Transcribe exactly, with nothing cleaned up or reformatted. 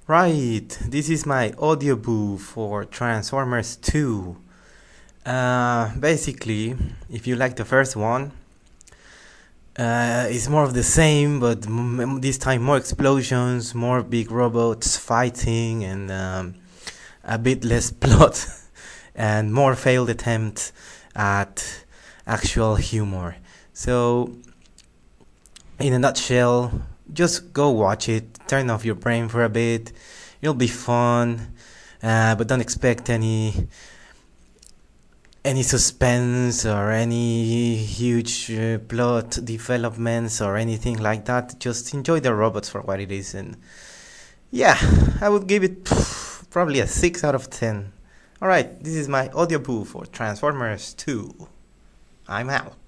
Right, this is my audiobook for Transformers two. Uh, basically, if you like the first one, uh, it's more of the same, but m- this time more explosions, more big robots fighting, and um, a bit less plot, and more failed attempts at actual humor. So, in a nutshell, just go watch it, turn off your brain for a bit, it'll be fun, uh, but don't expect any any suspense or any huge uh, plot developments or anything like that. Just enjoy the robots for what it is, and yeah, I would give it pff, probably a six out of ten. Alright, this is my audiobook for Transformers two. I'm out.